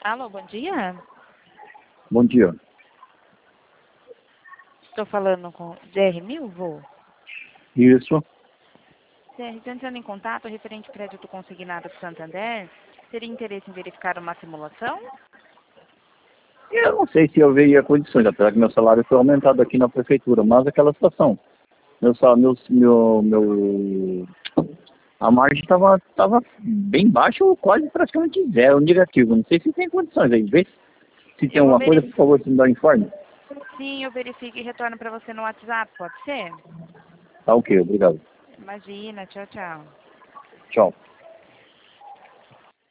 Alô, bom dia. Bom dia. Estou falando com DR Milvo. Isso. DR, estou entrando em contato referente ao crédito consignado do Santander. Teria interesse em verificar uma simulação? Eu não sei se eu veria condições, apesar que meu salário foi aumentado aqui na prefeitura, mas aquela situação. A margem estava bem baixa ou quase praticamente zero, negativo. Não sei se tem condições aí. Vê se tem Eu vou alguma coisa, por favor, se me dá um informe. Sim, eu verifico e retorno para você no WhatsApp, pode ser? Tá ok, obrigado. Imagina, tchau, tchau. Tchau.